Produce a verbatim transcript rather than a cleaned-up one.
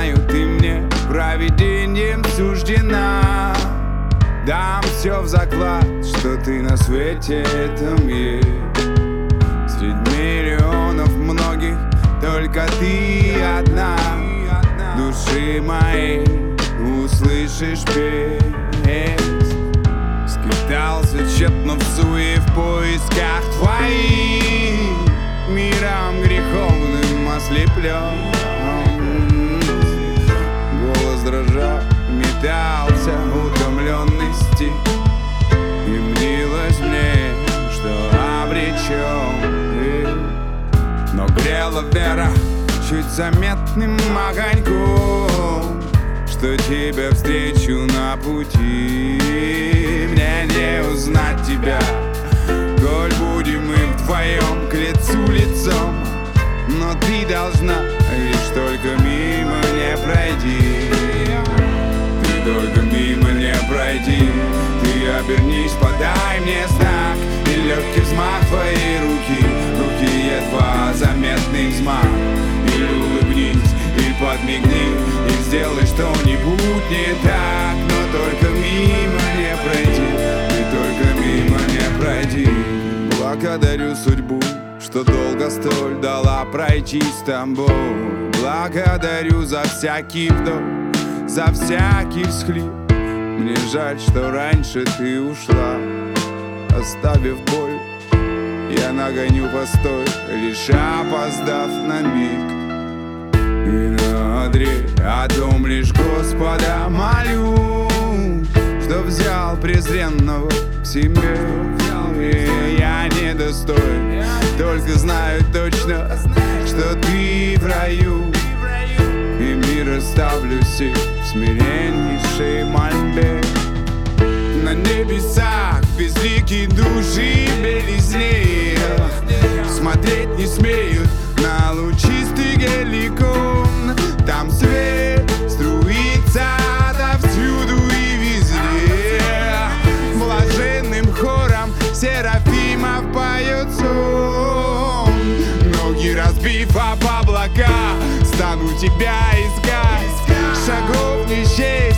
знаю, ты мне провидением суждена. Дам все в заклад, что ты на свете этом есть. Среди миллионов многих только ты одна. Души моей услышишь песнь. Скитался тщетно в суе в поисках твоих, миром греховным ослеплен. Голос дрожал, метался утомленности, и мнилось мне, что обречен. Но грела вера чуть заметным огоньком, что тебя встречу на пути. Мне не узнать тебя, коль будем мы вдвоем к лицу лицом. Но ты должна лишь только мимо не пройти. Ты только мимо не пройди. Ты обернись, подай мне знак, и легкий взмах твоей руки, руки едва заметный взмах. Или улыбнись, или подмигни, и сделай что-нибудь не так. Но только мимо не пройди, ты только мимо не пройди. Благодарю судьбу, что долго столь дала пройти с тобой. Благодарю за всякий вдох, за всякий всхлип. Мне жаль, что раньше ты ушла, оставив боль. Я нагоню постой, лишь опоздав на миг. И на одре о том лишь Господа молю, что взял презренного к себе. И я недостоин, только знаю точно, что ты в раю. И мир оставлю себе в смиреннейшей мольбе. На небесах безликие души белезнее, смотреть не смеют на лучистый геликон. Там свет струится отовсюду и везде. Блаженным хором серафимов поет сон. Ноги разбив об облака, стану тебя искать. Шагов не счесть,